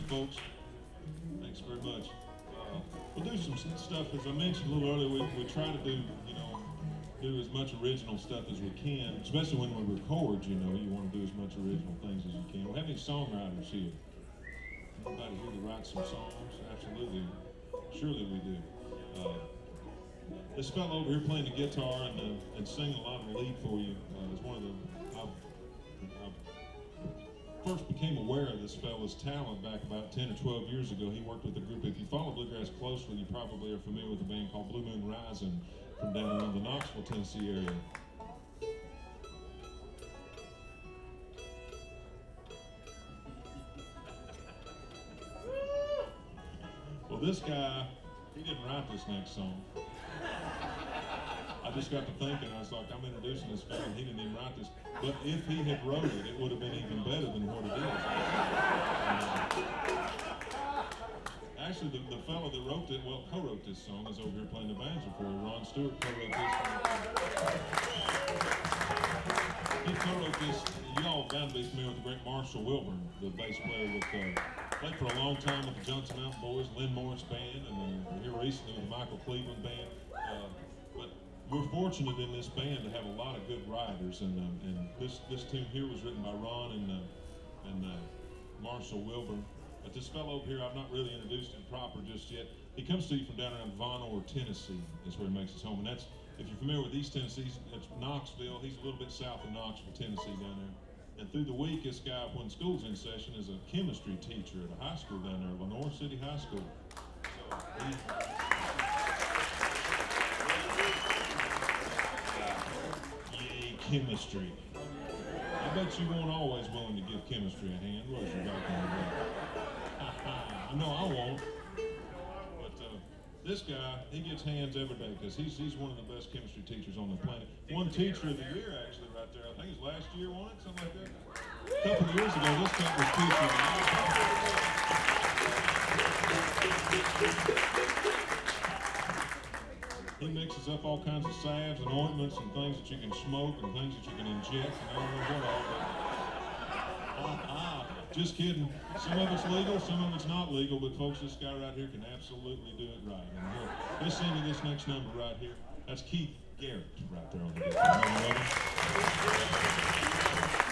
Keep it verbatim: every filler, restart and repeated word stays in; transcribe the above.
folks. Thanks very much. Uh, we'll do some stuff, as I mentioned a little earlier, we, we try to do, you know, do as much original stuff as we can, especially when we record, you know, you want to do as much original things as you can. We have any songwriters here? Anybody here that writes some songs? Absolutely. Surely we do. Uh, this fellow over here playing the guitar and, uh, and singing a lot of the lead for you uh, is one of the, I, I first became aware of this fellow's talent back about ten or twelve years ago. He worked with a group, if you follow Bluegrass closely, you probably are familiar with a band called Blue Moon Rising from down around the Knoxville, Tennessee area. Well, this guy, he didn't write this next song. I just got to thinking, I was like, I'm introducing this fellow, and he didn't even write this. But if he had wrote it, it would have been even better than what it is. Uh, actually, the, the fellow that wrote it, well, co-wrote this song, is over here playing the banjo for you. Ron Stewart co-wrote this song. He co-wrote this. Y'all bound to be familiar with the great Marshall Wilburn, the bass player with, uh, played for a long time with the Johnson Mountain Boys, Lynn Morris Band, and then here recently with the Michael Cleveland Band. Uh, but we're fortunate in this band to have a lot of good writers, and um, and this this tune here was written by Ron and uh, and uh, Marshall Wilburn. But this fellow over here, I've not really introduced him proper just yet. He comes to you from down around Von Orr, Tennessee, is where he makes his home, and that's, if you're familiar with East Tennessee, it's Knoxville. He's a little bit south of Knoxville, Tennessee, down there. And through the week, this guy, when school's in session, is a chemistry teacher at a high school down there, Lenore City High School. So he, yay, chemistry. I bet you weren't always willing to give chemistry a hand, was you, back in the day? I know I won't. But uh, this guy, he gets hands every day because he's he's one of the best chemistry teachers on the planet. One teacher of the year, actually, right there. I think it was last year, wasn't it? Something like that. A couple of years ago, this guy was teacher of the year. He mixes up all kinds of salves and ointments and things that you can smoke and things that you can inject and I don't know what all that. Ah, ah, just kidding. Some of it's legal, some of it's not legal, but folks, this guy right here can absolutely do it right. And he'll listen to this next number right here. That's Keith Garrett right there on the guitar.